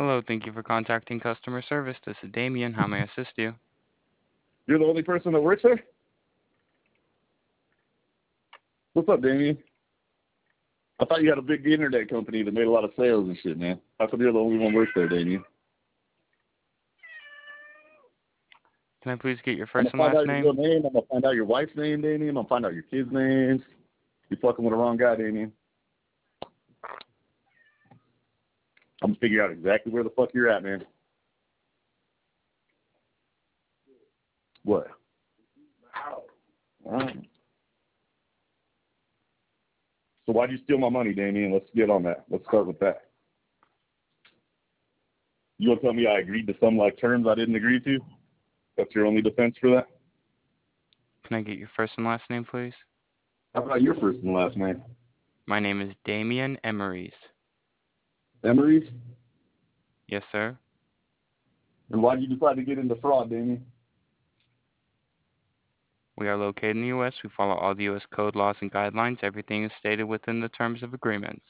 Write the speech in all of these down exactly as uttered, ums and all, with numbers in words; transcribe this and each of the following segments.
Hello, thank you for contacting customer service. This is Damien. How may I assist you? You're the only person that works there? What's up, Damien? I thought you had a big internet company that made a lot of sales and shit, man. How come you're the only one works there, Damien? Can I please get your I'm first gonna and find last out your name? real name. I'm gonna find out your wife's name, Damien. I'm gonna find out your kids' names. You're fucking with the wrong guy, Damien. I'm gonna figure out exactly where the fuck you're at, man. What? All right. So why'd you steal my money, Damien? Let's get on that. Let's start with that. You gonna tell me I agreed to some like terms I didn't agree to? That's your only defense for that? Can I get your first and last name, please? How about your first and last name? My name is Damien Emeries. Emery's? Yes, sir. And why'd you decide to get into fraud, Damien? We are located in the U S. We follow all the U S code laws and guidelines. Everything is stated within the terms of agreements.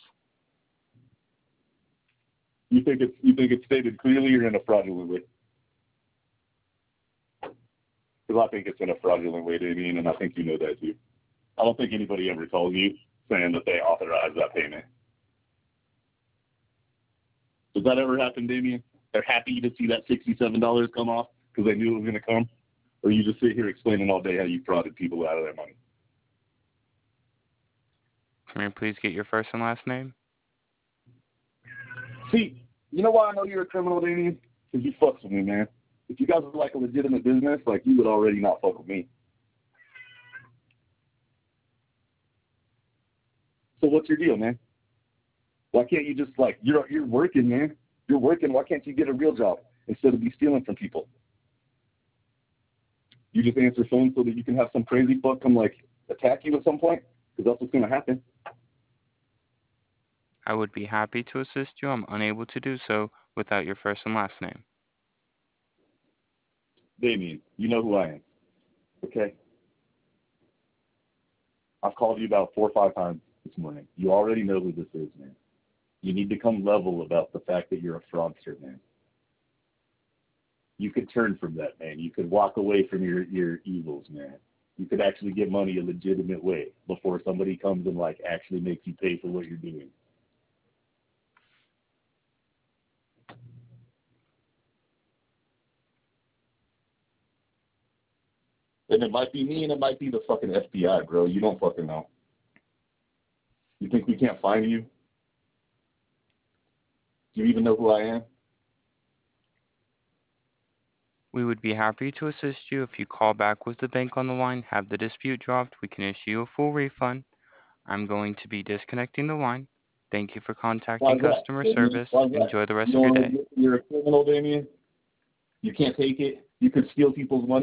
You think it's you think it's stated clearly or in a fraudulent way? Because I think it's in a fraudulent way, Damien, and I think you know that too. I don't think anybody ever told you saying that they authorized that payment. Does that ever happen, Damien? They're happy to see that sixty-seven dollars come off because they knew it was going to come? Or you just sit here explaining all day how you frauded people out of their money? Can I please get your first and last name? See, you know why I know you're a criminal, Damien? Because you fucks with me, man. If you guys were like a legitimate business, like you would already not fuck with me. So what's your deal, man? Why can't you just like you're you're working, man? You're working. Why can't you get a real job instead of be stealing from people? You just answer phones so that you can have some crazy fuck come like attack you at some point, because that's what's gonna happen. I would be happy to assist you. I'm unable to do so without your first and last name. Damien, you know who I am, okay? I've called you about four or five times this morning. You already know who this is, man. You need to come level about the fact that you're a fraudster, man. You could turn from that, man. You could walk away from your, your evils, man. You could actually get money a legitimate way before somebody comes and, like, actually makes you pay for what you're doing. And it might be me and it might be the fucking F B I, bro. You don't fucking know. You think we can't find you? Do you even know who I am? We would be happy to assist you if you call back with the bank on the line, have the dispute dropped. We can issue you a full refund. I'm going to be disconnecting the line. Thank you for contacting Why's that? customer Damien? service. Why's that? Enjoy the rest You of your don't want day. to admit you're a criminal, Damien? You can't take it? You could steal people's money?